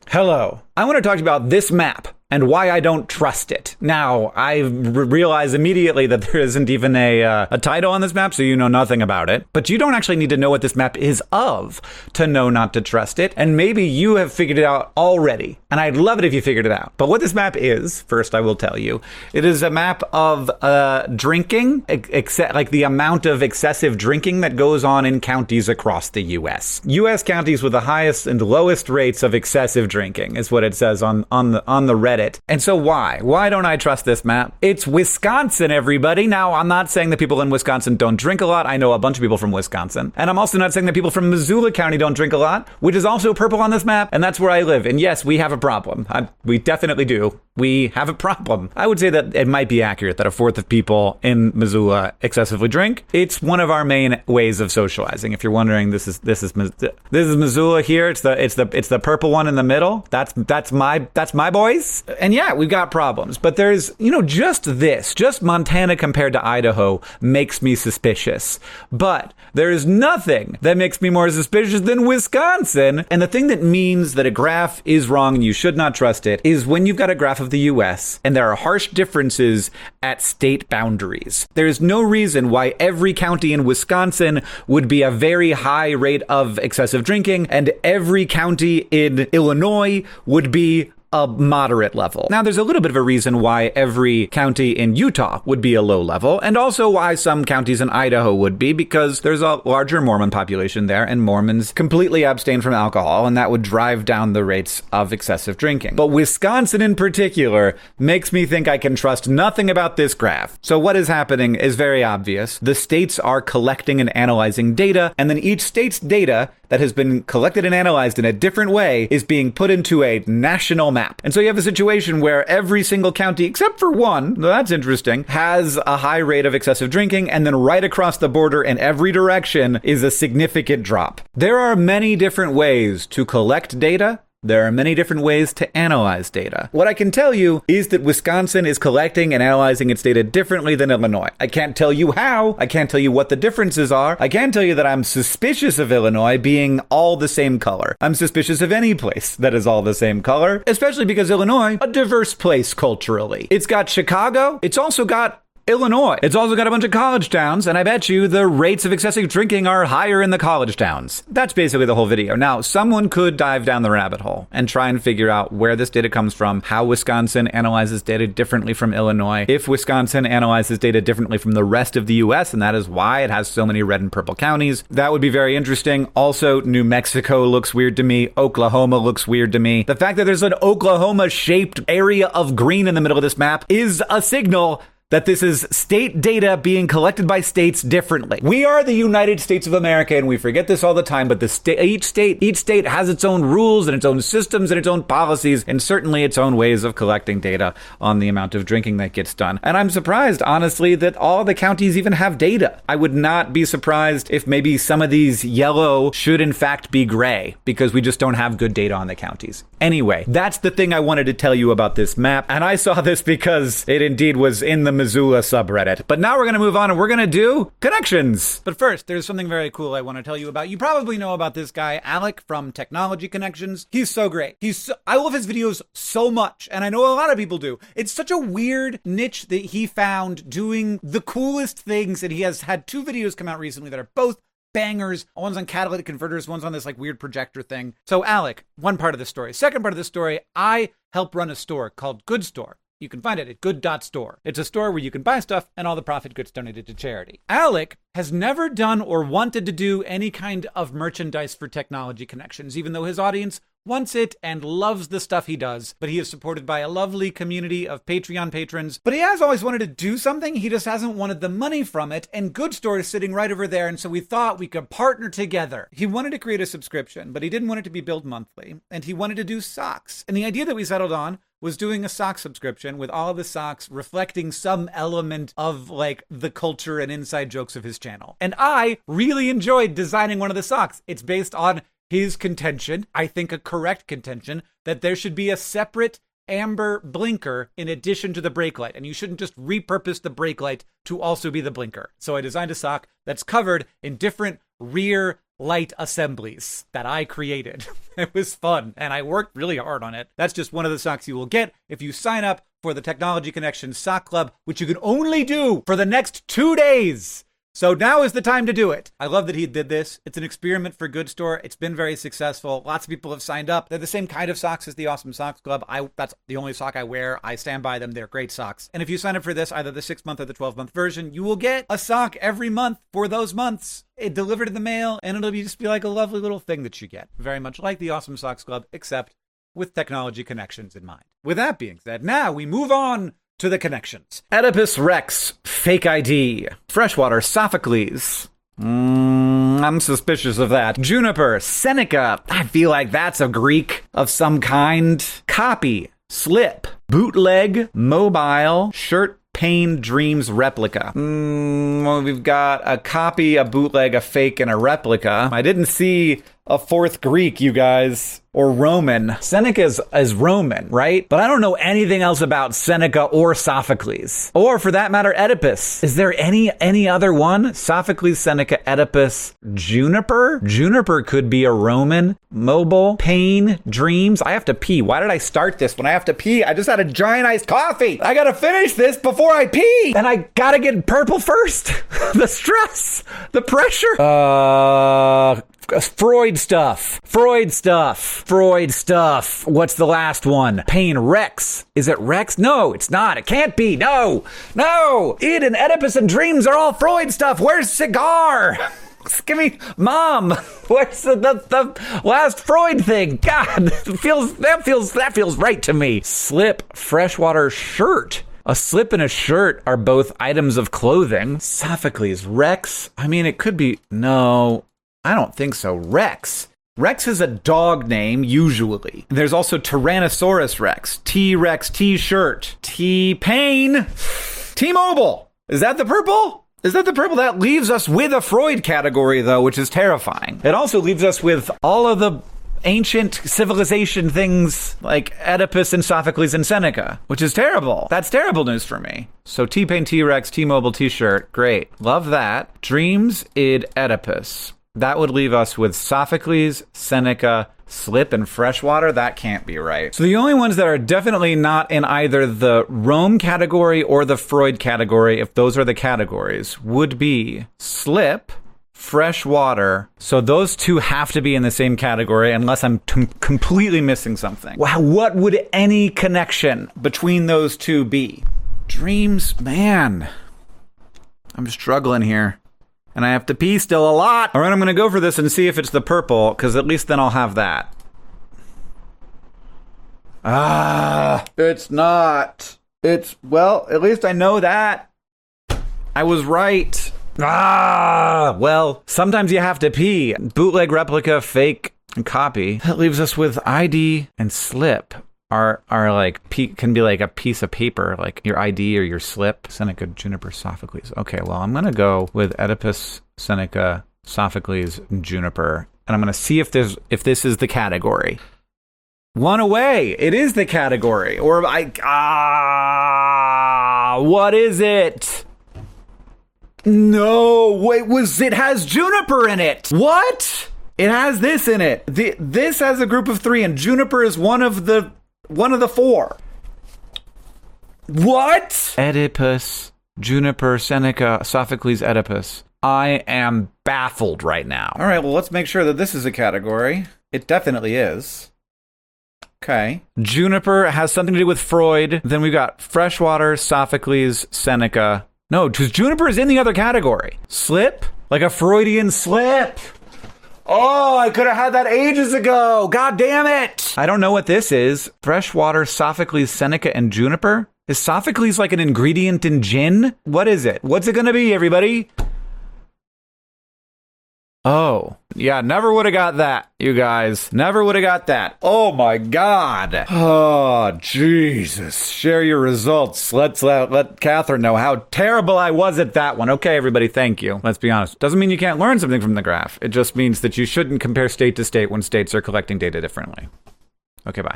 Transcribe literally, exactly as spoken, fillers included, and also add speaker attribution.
Speaker 1: Hello. I want to talk about this map and why I don't trust it. Now, I r- realize immediately that there isn't even a uh, a title on this map, so you know nothing about it. But you don't actually need to know what this map is of to know not to trust it. And maybe you have figured it out already. And I'd love it if you figured it out. But what this map is, first I will tell you, it is a map of uh, drinking, ex- like the amount of excessive drinking that goes on in counties across the U S. U S counties with the highest and lowest rates of excessive drinking is what it says on, on the on the Reddit. And so why? Why don't I trust this map? It's Wisconsin, everybody. Now, I'm not saying that people in Wisconsin don't drink a lot. I know a bunch of people from Wisconsin. And I'm also not saying that people from Missoula County don't drink a lot, which is also purple on this map. And that's where I live. And yes, we have a problem. I, we definitely do. We have a problem. I would say that it might be accurate that a fourth of people in Missoula excessively drink. It's one of our main ways of socializing. If you're wondering, this is this is this is Missoula here. It's the it's the it's the purple one in the middle. That's that's my that's my boys. And yeah, we've got problems. But there's, you know, just this, just Montana compared to Idaho makes me suspicious. But there is nothing that makes me more suspicious than Wisconsin. And the thing that means that a graph is wrong and you should not trust it is when you've got a graph of the U S and there are harsh differences at state boundaries. There is no reason why every county in Wisconsin would be a very high rate of excessive drinking and every county in Illinois would be a moderate level. Now, there's a little bit of a reason why every county in Utah would be a low level, and also why some counties in Idaho would be, because there's a larger Mormon population there, and Mormons completely abstain from alcohol, and that would drive down the rates of excessive drinking. But Wisconsin in particular makes me think I can trust nothing about this graph. So what is happening is very obvious. The states are collecting and analyzing data, and then each state's data that has been collected and analyzed in a different way is being put into a national map. And so you have a situation where every single county, except for one, that's interesting, has a high rate of excessive drinking, and then right across the border in every direction is a significant drop. There are many different ways to collect data. There are many different ways to analyze data. What I can tell you is that Wisconsin is collecting and analyzing its data differently than Illinois. I can't tell you how. I can't tell you what the differences are. I can tell you that I'm suspicious of Illinois being all the same color. I'm suspicious of any place that is all the same color, especially because Illinois, a diverse place culturally. It's got Chicago. It's also got Illinois. It's also got a bunch of college towns, and I bet you the rates of excessive drinking are higher in the college towns. That's basically the whole video. Now, someone could dive down the rabbit hole and try and figure out where this data comes from, how Wisconsin analyzes data differently from Illinois, if Wisconsin analyzes data differently from the rest of the U S, and that is why it has so many red and purple counties. That would be very interesting. Also, New Mexico looks weird to me. Oklahoma looks weird to me. The fact that there's an Oklahoma-shaped area of green in the middle of this map is a signal that this is state data being collected by states differently. We are the United States of America, and we forget this all the time, but the sta- each state each state has its own rules and its own systems and its own policies, and certainly its own ways of collecting data on the amount of drinking that gets done. And I'm surprised, honestly, that all the counties even have data. I would not be surprised if maybe some of these yellow should in fact be gray, because we just don't have good data on the counties. Anyway, that's the thing I wanted to tell you about this map, and I saw this because it indeed was in the Missoula subreddit. But now we're going to move on and we're going to do connections. But first, there's something very cool I want to tell you about. You probably know about this guy, Alec from Technology Connections. He's so great. He's so, I love his videos so much, and I know a lot of people do. It's such a weird niche that he found doing the coolest things, and he has had two videos come out recently that are both bangers. One's on catalytic converters, one's on this like weird projector thing. So Alec, one part of the story. Second part of the story, I help run a store called Good Store. You can find it at good dot store. It's a store where you can buy stuff and all the profit gets donated to charity. Alec has never done or wanted to do any kind of merchandise for Technology Connections, even though his audience wants it and loves the stuff he does. But he is supported by a lovely community of Patreon patrons. But he has always wanted to do something. He just hasn't wanted the money from it. And Good Store is sitting right over there. And so we thought we could partner together. He wanted to create a subscription, but he didn't want it to be billed monthly. And he wanted to do socks. And the idea that we settled on was doing a sock subscription with all of the socks reflecting some element of like the culture and inside jokes of his channel. And I really enjoyed designing one of the socks. It's based on his contention, I think a correct contention, that there should be a separate amber blinker in addition to the brake light. And you shouldn't just repurpose the brake light to also be the blinker. So I designed a sock that's covered in different rear light assemblies that I created. It was fun, and I worked really hard on it. That's just one of the socks you will get if you sign up for the Technology Connection Sock Club, which you can only do for the next two days. So now is the time to do it. I love that he did this. It's an experiment for Good Store. It's been very successful. Lots of people have signed up. They're the same kind of socks as the Awesome Socks Club. I That's the only sock I wear. I stand by them. They're great socks. And if you sign up for this, either the six-month or the twelve-month version, you will get a sock every month for those months. It delivered in the mail, and it'll be just be like a lovely little thing that you get. Very much like the Awesome Socks Club, except with technology connections in mind. With that being said, now we move on to the connections. Oedipus Rex, fake I D. Freshwater, Sophocles. Mm, I'm suspicious of that. Juniper, Seneca. I feel like that's a Greek of some kind. Copy, Slip. Bootleg, Mobile, Shirt, Pain, Dreams, Replica. Mm, well, we've got a copy, a bootleg, a fake, and a replica. I didn't see a fourth Greek, you guys, or Roman. Seneca is, is Roman, right? But I don't know anything else about Seneca or Sophocles. Or, for that matter, Oedipus. Is there any any other one? Sophocles, Seneca, Oedipus, Juniper? Juniper could be a Roman. Mobile, Pain, Dreams. I have to pee. Why did I start this when I have to pee? I just had a giant iced coffee. I gotta finish this before I pee. And I gotta get purple first. The stress. The pressure. Uh... Freud stuff. Freud stuff. Freud stuff. What's the last one? Pain, Rex. Is it Rex? No, it's not. It can't be. No. No. Id and Oedipus and Dreams are all Freud stuff. Where's Cigar? Give me, Mom. Where's the, the, the last Freud thing? God, feels that feels that feels right to me. Slip, Freshwater, Shirt. A slip and a shirt are both items of clothing. Sophocles, Rex. I mean, it could be. No. I don't think so. Rex. Rex is a dog name, usually. There's also Tyrannosaurus Rex, T-Rex T-shirt, T-Pain, T-Mobile. Is that the purple? Is that the purple? That leaves us with a Freud category, though, which is terrifying. It also leaves us with all of the ancient civilization things like Oedipus and Sophocles and Seneca, which is terrible. That's terrible news for me. So T-Pain, T-Rex, T-Mobile, T-shirt. Great. Love that. Dreams, Id, Oedipus. That would leave us with Sophocles, Seneca, Slip, and Freshwater. That can't be right. So the only ones that are definitely not in either the Rome category or the Freud category, if those are the categories, would be Slip, Freshwater. So those two have to be in the same category unless I'm t- completely missing something. Wow, what would any connection between those two be? Dreams, man. I'm struggling here. And I have to pee still a lot. All right, I'm going to go for this and see if it's the purple, because at least then I'll have that. Ah, it's not. It's, well, at least I know that. I was right. Ah, well, sometimes you have to pee. Bootleg, replica, fake, and copy. That leaves us with I D and Slip. Are are like can be like a piece of paper, like your I D or your slip. Seneca, Juniper, Sophocles. Okay, well, I'm gonna go with Oedipus, Seneca, Sophocles, Juniper, and I'm gonna see if there's if this is the category. One away. It is the category. Or I ah, what is it? No, wait, was it has Juniper in it? What? It has this in it. The, this has a group of three, and Juniper is one of the. One of the four. What? Oedipus, Juniper, Seneca, Sophocles, Oedipus. I am baffled right now. All right, well, let's make sure that this is a category. It definitely is. Okay. Juniper has something to do with Freud. Then we've got Freshwater, Sophocles, Seneca. No, because Juniper is in the other category. Slip? Like a Freudian slip. Oh, I could have had that ages ago. God damn it. I don't know what this is. Freshwater, Sophocles, Seneca, and Juniper? Is Sophocles like an ingredient in gin? What is it? What's it going to be, everybody? Oh, yeah, never would have got that, you guys. Never would have got that. Oh, my God. Oh, Jesus. Share your results. Let's let, let Catherine know how terrible I was at that one. Okay, everybody, thank you. Let's be honest. Doesn't mean you can't learn something from the graph. It just means that you shouldn't compare state to state when states are collecting data differently. Okay, bye.